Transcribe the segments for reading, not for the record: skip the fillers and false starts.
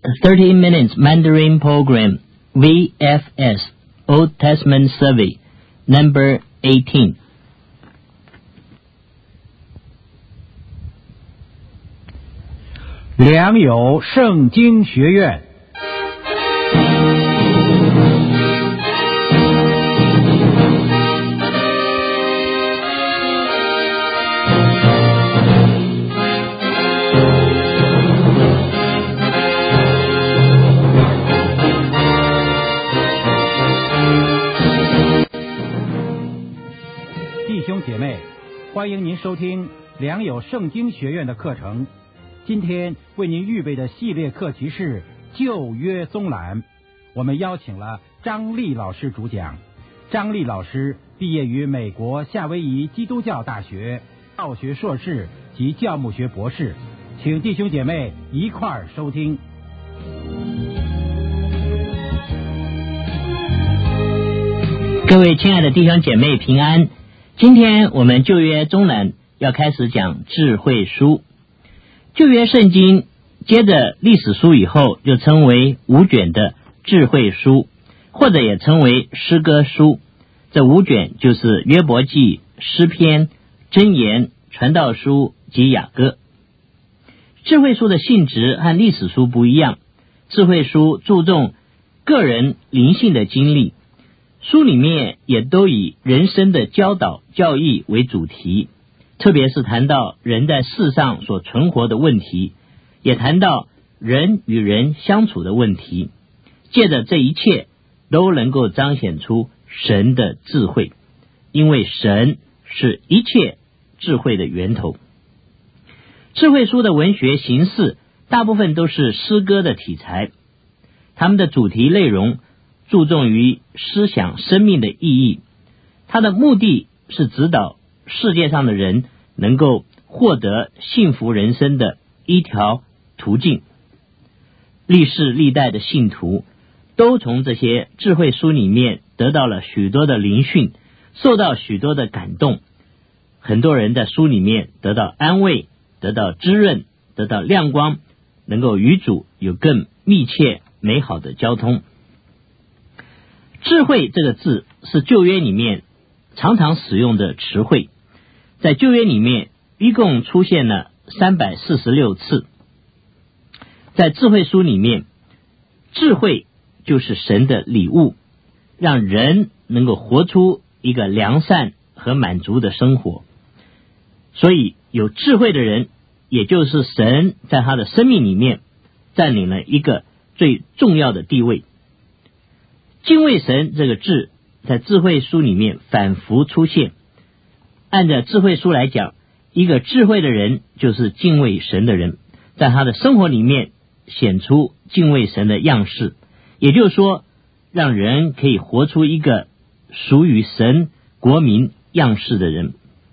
30 Minutes Mandarin Program, VFS, Old Testament Survey, Number 18. 良友圣经学院。弟兄姐妹，欢迎您收听良友圣经学院的课程。今天为您预备的系列课题是旧约综览，我们邀请了张丽老师主讲。张丽老师毕业于美国夏威夷基督教大学，道学硕士及教牧学博士，请弟兄姐妹一块儿收听。 各位亲爱的弟兄姐妹平安，今天我们旧约综览要开始讲智慧书。旧约圣经接着历史书以后就称为5卷的智慧书，或者也称为诗歌书。这5卷就是约伯记、诗篇、箴言、传道书及雅歌。智慧书的性质和历史书不一样，智慧书注重个人灵性的经历，书里面也都以人生的教导教义为主题，特别是谈到人在世上所存活的问题，也谈到人与人相处的问题，借着这一切都能够彰显出神的智慧，因为神是一切智慧的源头。智慧书的文学形式大部分都是诗歌的题材，他们的主题内容注重于思想生命的意义，它的目的是指导世界上的人能够获得幸福人生的一条途径。历世历代的信徒都从这些智慧书里面得到了许多的灵训，受到许多的感动。很多人在书里面得到安慰，得到滋润，得到亮光，能够与主有更密切美好的交通。智慧这个字是旧约里面常常使用的词汇，在旧约里面一共出现了346次。在智慧书里面，智慧就是神的礼物，让人能够活出一个良善和满足的生活。所以有智慧的人，也就是神在他的生命里面占领了一个最重要的地位。敬畏神这个字在智慧书里面反复出现，按照智慧书来讲，一个智慧的人就是敬畏神的人，在他的生活里面显出敬畏神的样式，也就是说让人可以活出一个属于神国民样式的人。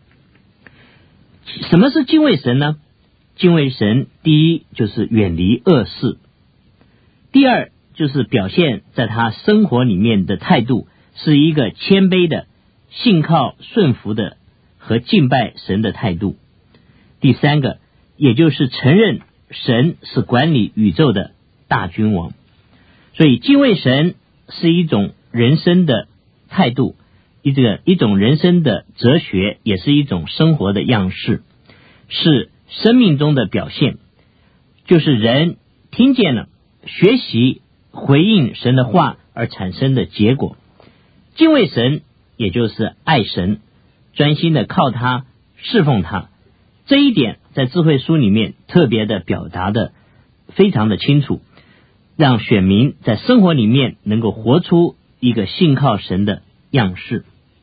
什么是敬畏神呢？敬畏神，第一就是远离恶事，第二就是表现在他生活里面的态度是一个谦卑的、信靠顺服的和敬拜神的态度。第三个，也就是承认神是管理宇宙的大君王。所以敬畏神是一种人生的态度，一种人生的哲学，也是一种生活的样式，是生命中的表现，就是人听见了、学习、回应神的话而产生的结果。敬畏神也就是爱神，专心的靠他，侍奉他。这一点在智慧书里面特别的表达的非常的清楚，让选民在生活里面能够活出一个信靠神的样式。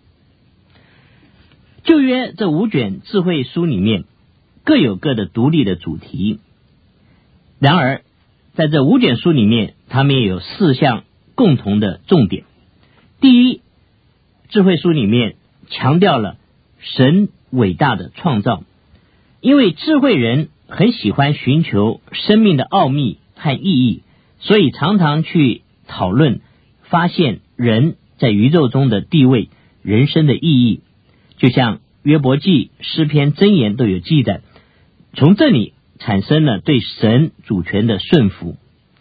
旧约这5卷智慧书里面各有各的独立的主题，然而在这5卷书里面，他们也有4项共同的重点。第一，智慧书里面强调了神伟大的创造，因为智慧人很喜欢寻求生命的奥秘和意义，所以常常去讨论发现人在宇宙中的地位、人生的意义。就像约伯记、诗篇、箴言都有记载，从这里产生了对神主权的顺服。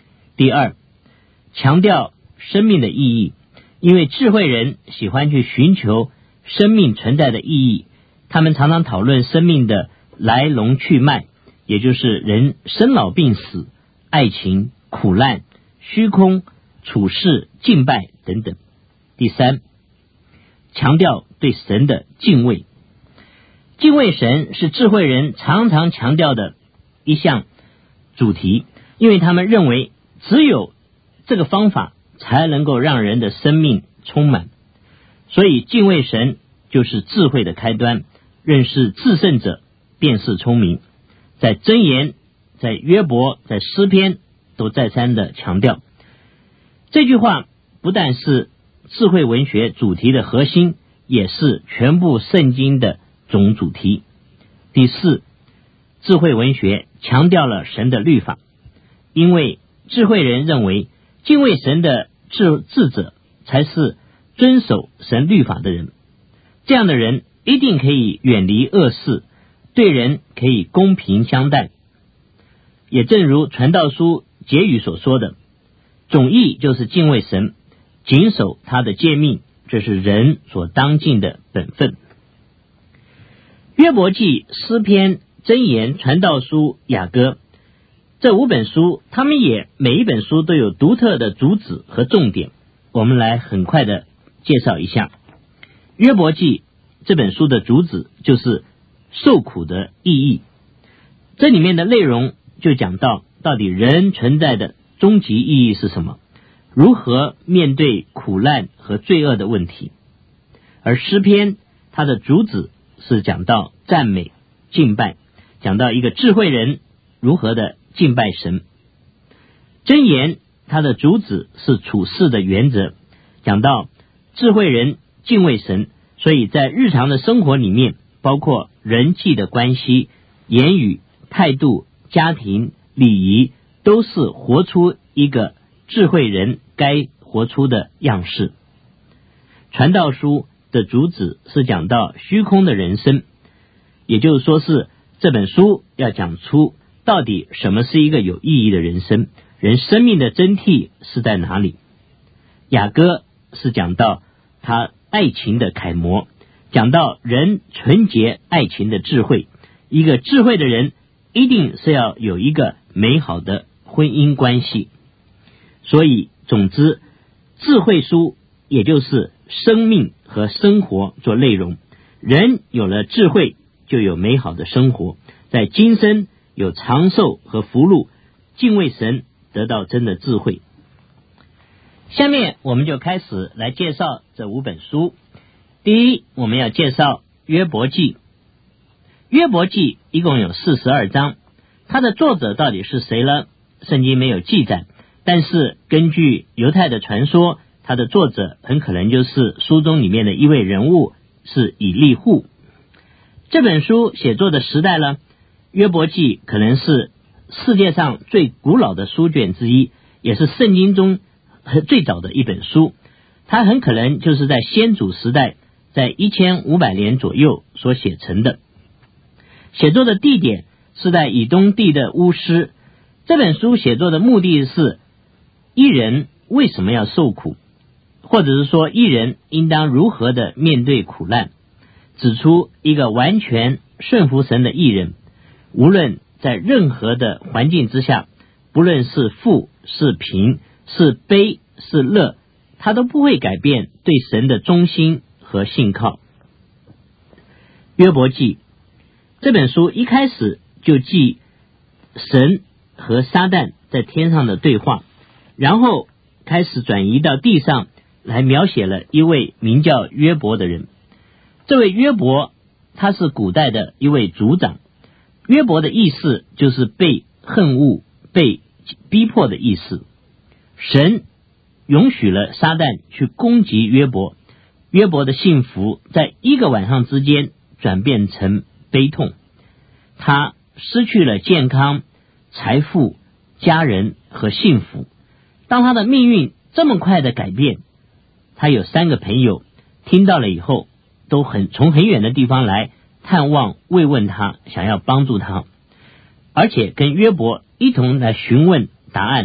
第二，强调生命的意义，因为智慧人喜欢去寻求生命存在的意义，他们常常讨论生命的来龙去脉，也就是人生老病死、爱情、苦难、虚空、处世、敬拜等等。第三，强调对神的敬畏。敬畏神是智慧人常常强调的一项主题，因为他们认为只有这个方法才能够让人的生命充满，所以敬畏神就是智慧的开端，认识至圣者便是聪明。在箴言、在约伯、在诗篇都再三的强调，这句话不但是智慧文学主题的核心，也是全部圣经的总主题。第四，智慧文学强调了神的律法，因为智慧人认为敬畏神的智者才是遵守神律法的人，这样的人一定可以远离恶事，对人可以公平相待。也正如传道书结语所说的，总义就是敬畏神，谨守他的诫命，这是人所当尽的本分。约伯记、诗篇、箴言、传道书、雅歌，这5本书，他们也每一本书都有独特的主旨和重点，我们来很快的介绍一下。约伯记这本书的主旨就是受苦的意义，这里面的内容就讲到底人存在的终极意义是什么，如何面对苦难和罪恶的问题。而诗篇它的主旨是讲到赞美敬拜，讲到一个智慧人如何的敬拜神。箴言它的主旨是处事的原则，讲到智慧人敬畏神，所以在日常的生活里面，包括人际的关系、言语、态度、家庭、礼仪，都是活出一个智慧人该活出的样式。传道书的主旨是讲到虚空的人生，也就是说是这本书要讲出到底什么是一个有意义的人生，人生命的真谛是在哪里。雅歌是讲到他爱情的楷模，讲到人纯洁爱情的智慧，一个智慧的人一定是要有一个美好的婚姻关系。所以总之，智慧书也就是生命和生活做内容，人有了智慧就有美好的生活，在今生有长寿和福禄，敬畏神得到真的智慧。下面我们就开始来介绍这5本书。第一，我们要介绍约伯记。约伯记一共有42章，它的作者到底是谁呢？圣经没有记载，但是根据犹太的传说，它的作者很可能就是书中里面的一位人物，是以利户。这本书写作的时代呢，约伯记可能是世界上最古老的书卷之一，也是圣经中最早的一本书。它很可能就是在先祖时代，在1500年左右所写成的。写作的地点是在以东地的乌斯。这本书写作的目的是一人为什么要受苦，或者是说一人应当如何的面对苦难，指出一个完全顺服神的义人，无论在任何的环境之下，不论是富是贫是悲是乐，他都不会改变对神的忠心和信靠。约伯记这本书一开始就记神和撒旦在天上的对话，然后开始转移到地上来描写了一位名叫约伯的人。这位约伯他是古代的一位族长，约伯的意思就是被恨恶、被逼迫的意思。神允许了撒旦去攻击约伯，约伯的幸福在一个晚上之间转变成悲痛，他失去了健康、财富、家人和幸福。当他的命运这么快的改变，他有3个朋友听到了以后，都从很远的地方来探望慰问他，想要帮助他，而且跟约伯一同来询问答案，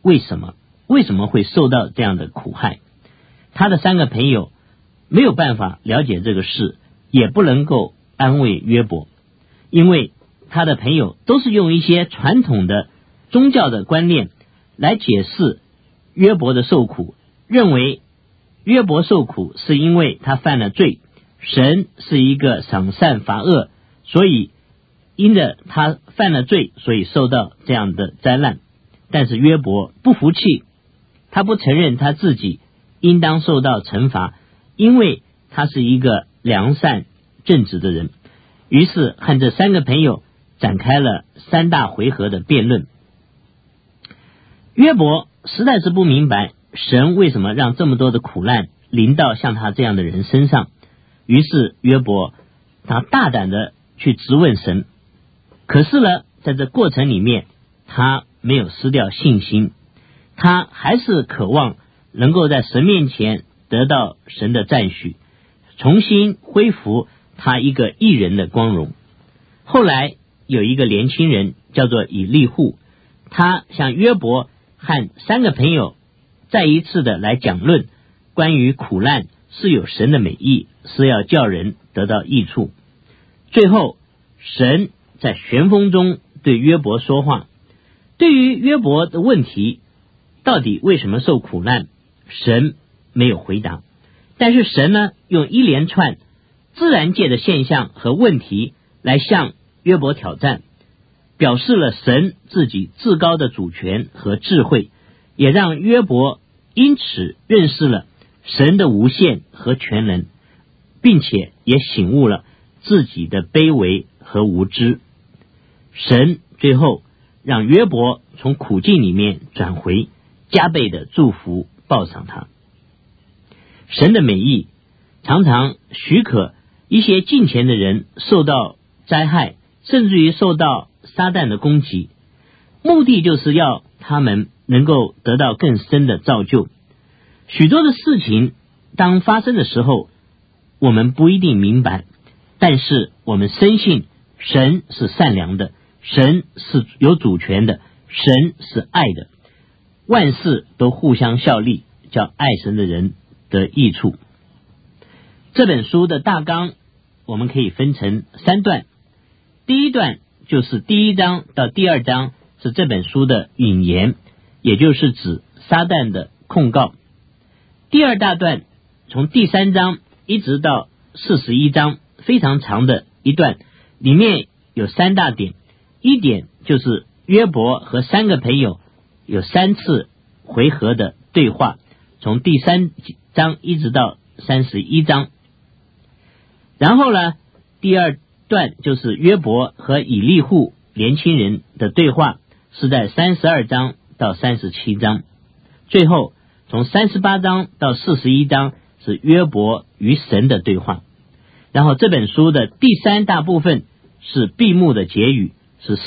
为什么会受到这样的苦害。他的3个朋友没有办法了解这个事，也不能够安慰约伯，因为他的朋友都是用一些传统的宗教的观念来解释约伯的受苦，认为约伯受苦是因为他犯了罪，神是一个赏善罚恶，所以因着他犯了罪，所以受到这样的灾难。但是约伯不服气，他不承认他自己应当受到惩罚，因为他是一个良善正直的人。于是和这3个朋友展开了3大回合的辩论。约伯实在是不明白神为什么让这么多的苦难临到像他这样的人身上，于是约伯他大胆的去质问神。可是呢，在这过程里面他没有失掉信心，他还是渴望能够在神面前得到神的赞许，重新恢复他一个义人的光荣。后来有一个年轻人叫做以利户，他向约伯和3个朋友再一次的来讲论关于苦难是有神的美意，是要叫人得到益处。最后神在旋风中对约伯说话。对于约伯的问题，到底为什么受苦难，神没有回答。但是神呢，用一连串自然界的现象和问题来向约伯挑战，表示了神自己至高的主权和智慧，也让约伯因此认识了神的无限和全能，并且也醒悟了自己的卑微和无知。神最后让约伯从苦境里面转回，加倍的祝福报赏他。神的美意常常许可一些敬虔的人受到灾害，甚至于受到撒旦的攻击，目的就是要他们能够得到更深的造就。许多的事情当发生的时候，我们不一定明白，但是我们深信神是善良的，神是有主权的，神是爱的，万事都互相效力，叫爱神的人得益处。这本书的大纲我们可以分成3段，第一段就是第1章到第2章是这本书的引言，也就是指撒旦的控告。第2大段从第3章一直到41章，非常长的一段，里面有3大点。一点就是约伯和3个朋友有3次回合的对话，从第3章一直到31章。然后呢，第2段就是约伯和以利户年轻人的对话，是在32章到37章。最后从38章到41章是约伯与神的对话。然后这本书的第3大部分是闭幕的结语，是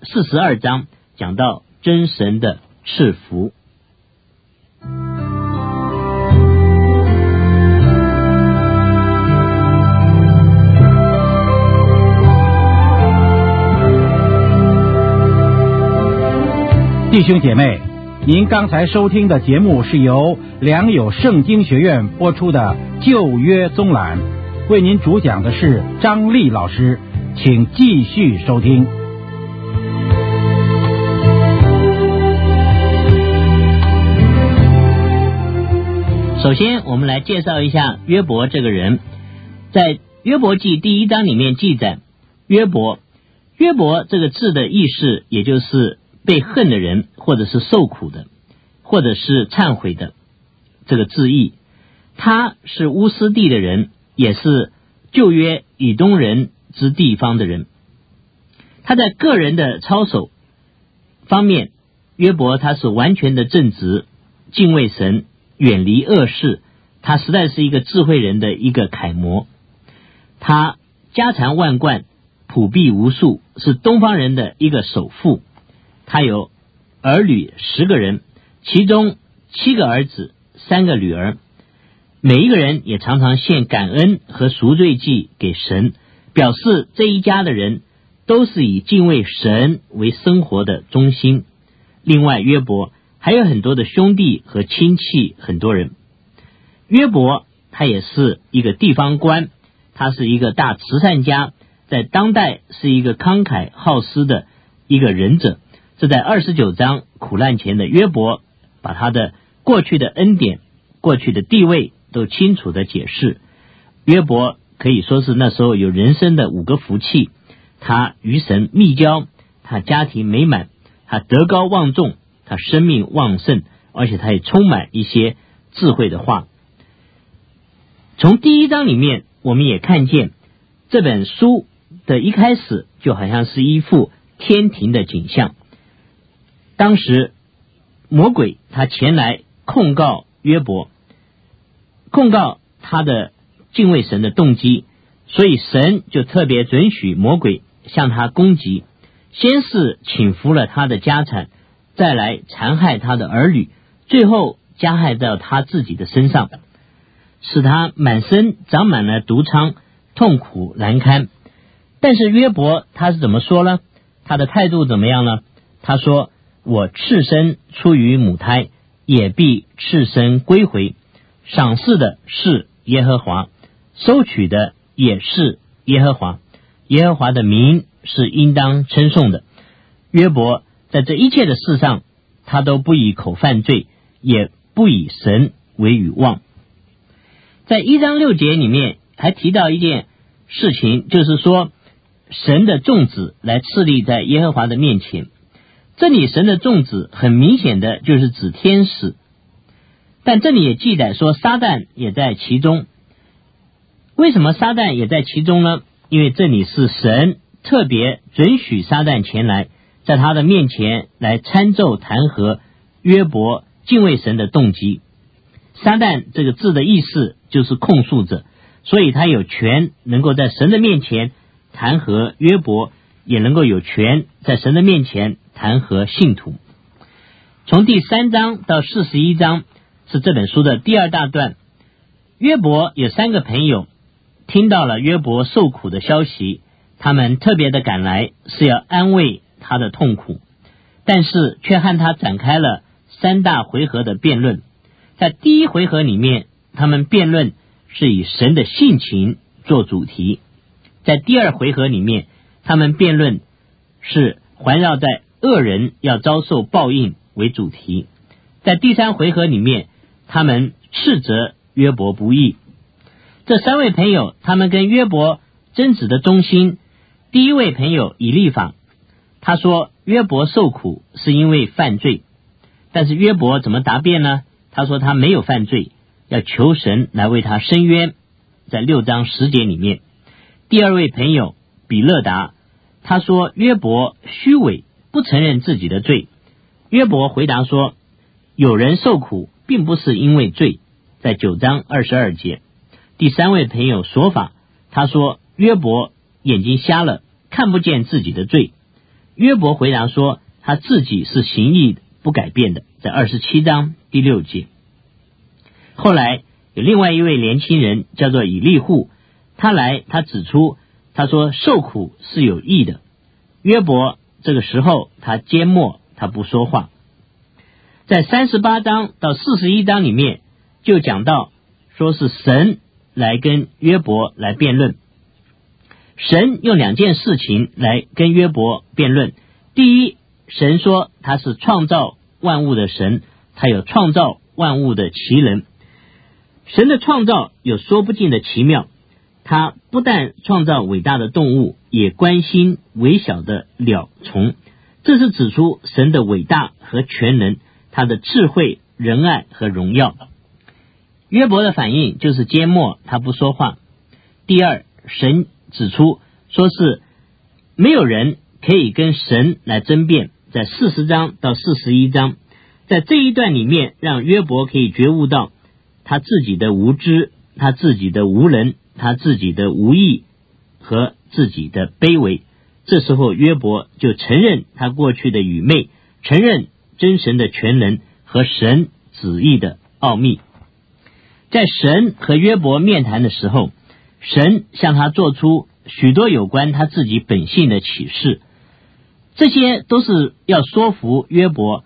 42章，讲到真神的赐福。 弟兄姐妹，您刚才收听的节目是由良友圣经学院播出的旧约综览，为您主讲的是张丽老师，请继续收听。 首先我们来介绍一下约伯这个人。在约伯记第1章里面记载，约伯这个字的意思也就是被恨的人，或者是受苦的，或者是忏悔的这个字义。他是乌斯地的人，也是旧约以东人之地方的人。他在个人的操守方面，约伯他是完全的正直，敬畏神，远离恶事，他实在是一个智慧人的一个楷模。他家产万贯，仆婢无数，是东方人的一个首富。他有儿女10个人，其中7个儿子3个女儿，每一个人也常常献感恩和赎罪祭给神，表示这一家的人都是以敬畏神为生活的中心。另外约伯还有很多的兄弟和亲戚，很多人。约伯他也是一个地方官，他是一个大慈善家，在当代是一个慷慨好施的一个仁者。这在29章苦难前的约伯，把他的过去的恩典、过去的地位都清楚的解释。约伯可以说是那时候有人生的5个福气，他与神密交，他家庭美满，他德高望重，他生命旺盛，而且他也充满一些智慧的话。从第1章里面我们也看见，这本书的一开始就好像是一幅天庭的景象。当时魔鬼他前来控告约伯，控告他的敬畏神的动机，所以神就特别准许魔鬼向他攻击，先是倾覆了他的家产，再来残害他的儿女，最后加害到他自己的身上，使他满身长满了毒疮，痛苦难堪。但是约伯他是怎么说呢？他的态度怎么样呢？他说，我赤身出于母胎，也必赤身归回，赏赐的是耶和华，收取的也是耶和华，耶和华的名是应当称颂的。约伯在这一切的事上，他都不以口犯罪，也不以神为与妄。在1章6节里面还提到一件事情，就是说神的众子来侍立在耶和华的面前。这里神的众子很明显的就是指天使，但这里也记载说撒旦也在其中。为什么撒旦也在其中呢？因为这里是神特别准许撒旦前来，在他的面前来参奏弹劾约伯敬畏神的动机。撒旦这个字的意思就是控诉者，所以他有权能够在神的面前弹劾约伯，也能够有权在神的面前弹劾信徒。从第3章到41章是这本书的第2大段。约伯有3个朋友听到了约伯受苦的消息，他们特别的赶来，是要安慰他的痛苦，但是却和他展开了3大回合的辩论。在第1回合里面，他们辩论是以神的性情做主题；在第2回合里面，他们辩论是环绕在恶人要遭受报应为主题；在第3回合里面，他们斥责约伯不义。这3位朋友，他们跟约伯争执的中心，第一位朋友以利法，他说约伯受苦是因为犯罪，但是约伯怎么答辩呢？他说他没有犯罪，要求神来为他伸冤，在6章10节里面。第二位朋友比勒达，他说约伯虚伪，不承认自己的罪。约伯回答说，有人受苦并不是因为罪，在9章22节。第3位朋友说法，他说约伯眼睛瞎了，看不见自己的罪。约伯回答说，他自己是行义不改变的，在27章第6节。后来有另外一位年轻人叫做以利户，他指出，他说受苦是有益的。约伯这个时候他缄默，他不说话。在38章到41章里面就讲到，说是神来跟约伯来辩论。神用2件事情来跟约伯辩论。第一，神说他是创造万物的神，他有创造万物的奇能。神的创造有说不尽的奇妙，他不但创造伟大的动物，也关心微小的鸟虫。这是指出神的伟大和全能，他的智慧、仁爱和荣耀。约伯的反应就是缄默，他不说话。第二，神指出说是没有人可以跟神来争辩，在40章到41章，在这一段里面让约伯可以觉悟到他自己的无知，他自己的无能，他自己的无义和自己的卑微。这时候约伯就承认他过去的愚昧，承认真神的全能和神旨意的奥秘。在神和约伯面谈的时候，神向他做出许多有关他自己本性的启示，这些都是要说服约伯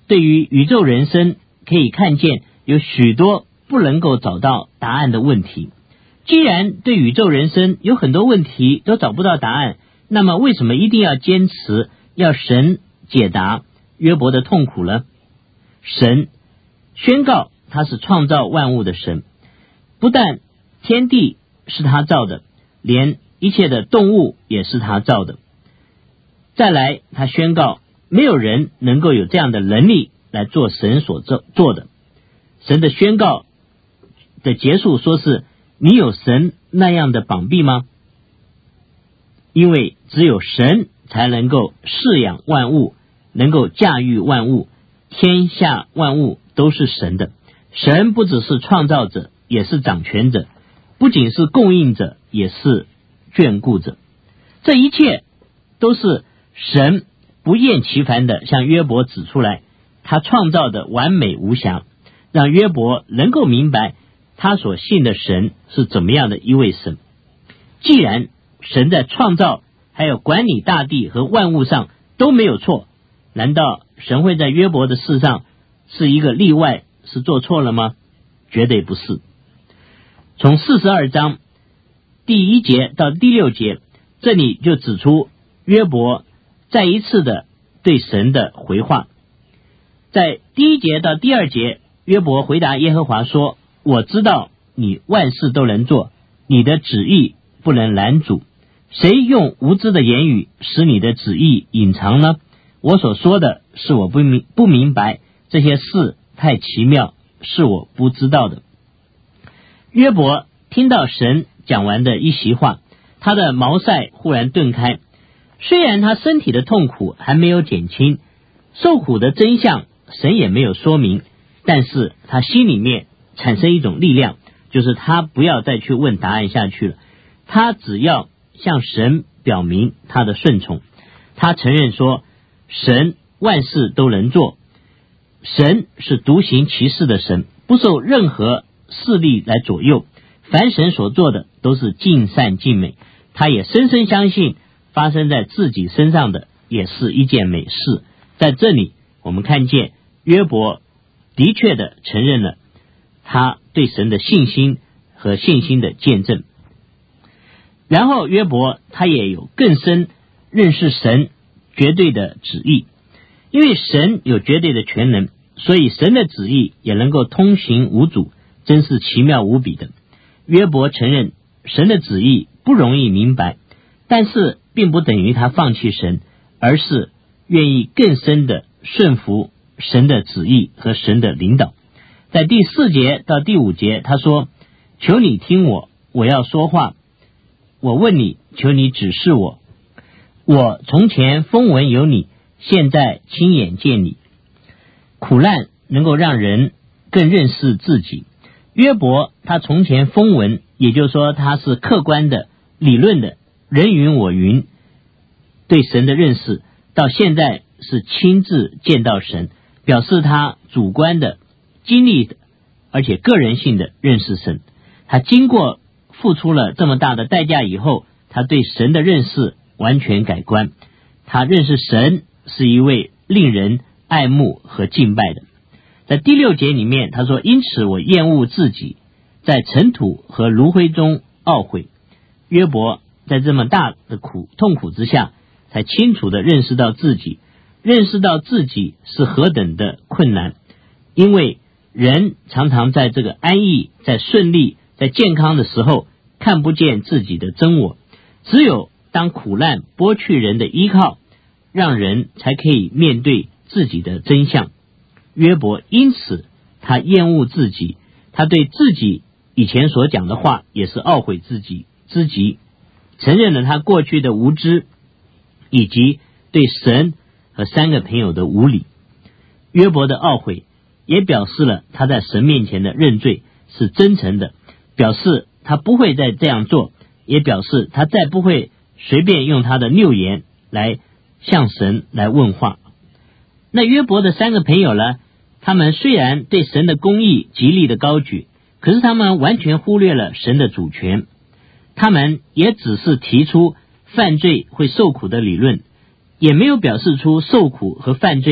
对于宇宙人生可以看见有许多不能够找到答案的问题。既然对宇宙人生有很多问题都找不到答案，那么为什么一定要坚持要神解答约伯的痛苦呢？神宣告他是创造万物的神，不但天地是他造的，连一切的动物也是他造的。再来，他宣告没有人能够有这样的能力来做神所做的。神的宣告的结束说是，你有神那样的膀臂吗？因为只有神才能够饲养万物，能够驾驭万物，天下万物都是神的。神不只是创造者，也是掌权者，不仅是供应者，也是眷顾者。这一切都是神不厌其烦的向约伯指出来，他创造的完美无瑕，让约伯能够明白他所信的神是怎么样的一位神。既然神在创造还有管理大地和万物上都没有错，难道神会在约伯的事上是一个例外，是做错了吗？绝对不是。从42章第1节到第6节，这里就指出约伯再一次的对神的回话。在第1节到第2节，约伯回答耶和华说，我知道你万事都能做，你的旨意不能拦阻。谁用无知的言语使你的旨意隐藏呢？我所说的是我不明白，这些事太奇妙，是我不知道的。约伯听到神讲完的一席话，他的毛塞忽然顿开。虽然他身体的痛苦还没有减轻，受苦的真相神也没有说明，但是他心里面产生一种力量，就是他不要再去问答案下去了，他只要向神表明他的顺从。他承认说，神万事都能做，神是独行其事的神，不受任何势力来左右，凡神所做的都是尽善尽美。他也深深相信发生在自己身上的也是一件美事。在这里我们看见约伯的确的承认了他对神的信心和信心的见证。然后约伯他也有更深认识神绝对的旨意，因为神有绝对的全能，所以神的旨意也能够通行无阻，真是奇妙无比的。约伯承认神的旨意不容易明白，但是并不等于他放弃神，而是愿意更深的顺服神的旨意和神的领导。在第4节到第5节，他说，求你听我，我要说话，我问你，求你指示我。我从前风闻有你，现在亲眼见你。苦难能够让人更认识自己。约伯他从前风闻，也就是说他是客观的、理论的，人云我云，对神的认识，到现在是亲自见到神，表示他主观的、经历的，而且个人性的认识神。他经过付出了这么大的代价以后，他对神的认识完全改观。他认识神是一位令人爱慕和敬拜的。在第6节里面他说，因此我厌恶自己，在尘土和炉灰中懊悔。约伯在这么大的痛苦之下，才清楚地认识到自己是何等的困难。因为人常常在这个安逸、在顺利、在健康的时候看不见自己的真我，只有当苦难剥去人的依靠，让人才可以面对自己的真相。约伯因此他厌恶自己，他对自己以前所讲的话也是懊悔自己之极，承认了他过去的无知，以及对神和3个朋友的无礼。约伯的懊悔也表示了他在神面前的认罪是真诚的，表示他不会再这样做，也表示他再不会随便用他的谬言来向神来问话。那约伯的3个朋友呢，他们虽然对神的公义极力的高举，可是他们完全忽略了神的主权。他们也只是提出犯罪会受苦的理论，也没有表示出受苦和犯罪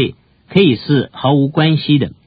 可以是毫无关系的。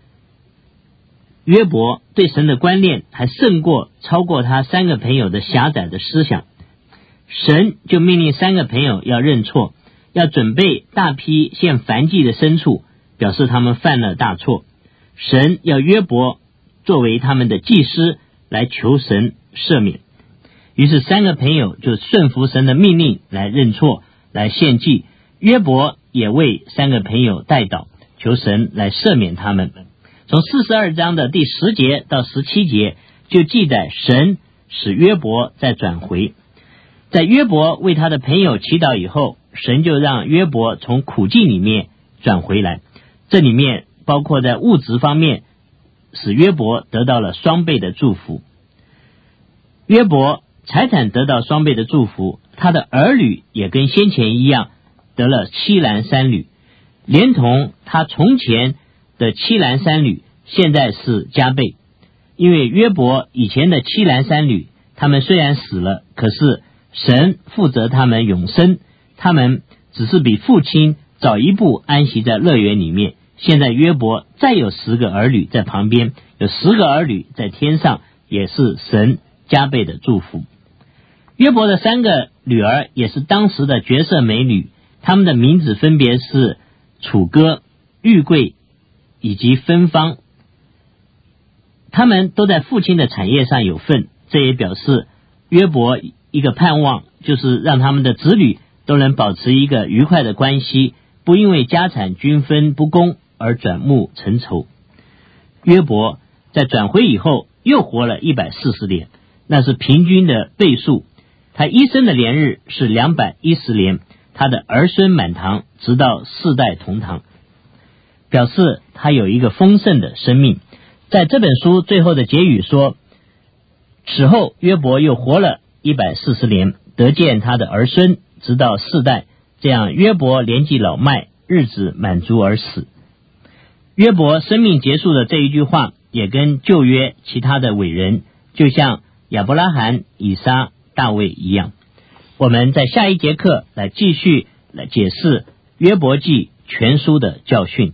约伯对神的观念还超过他3个朋友的狭窄的思想。神就命令3个朋友要认错，要准备大批献燔祭的牲畜，表示他们犯了大错。神要约伯作为他们的祭司来求神赦免。于是3个朋友就顺服神的命令来认错，来献祭。约伯也为3个朋友代祷，求神来赦免他们。从42章的第10节到17节就记载神使约伯再转回。在约伯为他的朋友祈祷以后，神就让约伯从苦境里面转回来。这里面包括在物质方面，使约伯得到了双倍的祝福。约伯财产得到双倍的祝福，他的儿女也跟先前一样得了7男3女，连同他从前的7男3女现在是加倍。因为约伯以前的7男3女，他们虽然死了，可是神负责他们永生，他们只是比父亲早一步安息在乐园里面。现在约伯再有10个儿女在旁边，有10个儿女在天上，也是神加倍的祝福。约伯的3个女儿也是当时的绝色美女，她们的名字分别是楚歌、玉桂以及芬芳。他们都在父亲的产业上有份，这也表示约伯一个盼望，就是让他们的子女都能保持一个愉快的关系，不因为家产均分不公而转目成仇。约伯在转回以后又活了140年，那是平均的倍数。他一生的年日是210年，他的儿孙满堂，直到4代同堂，表示他有一个丰盛的生命。在这本书最后的结语说，此后约伯又活了140年，得见他的儿孙，直到4代，这样约伯年纪老迈，日子满足而死。约伯生命结束的这一句话，也跟旧约其他的伟人，就像亚伯拉罕、以撒、大卫一样。我们在下一节课来继续来解释约伯记全书的教训。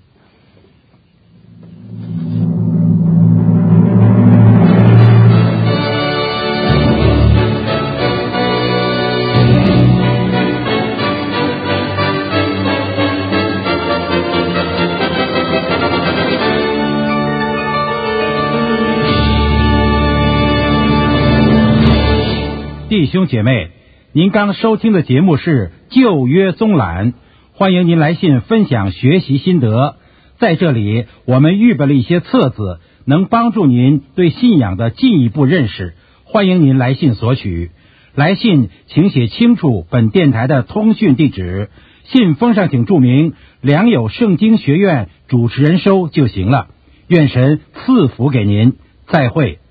弟兄姐妹，您刚收听的节目是旧约综览，欢迎您来信分享学习心得。在这里我们预备了一些册子，能帮助您对信仰的进一步认识，欢迎您来信索取。来信请写清楚本电台的通讯地址，信封上请注明良友圣经学院主持人收就行了。愿神赐福给您，再会。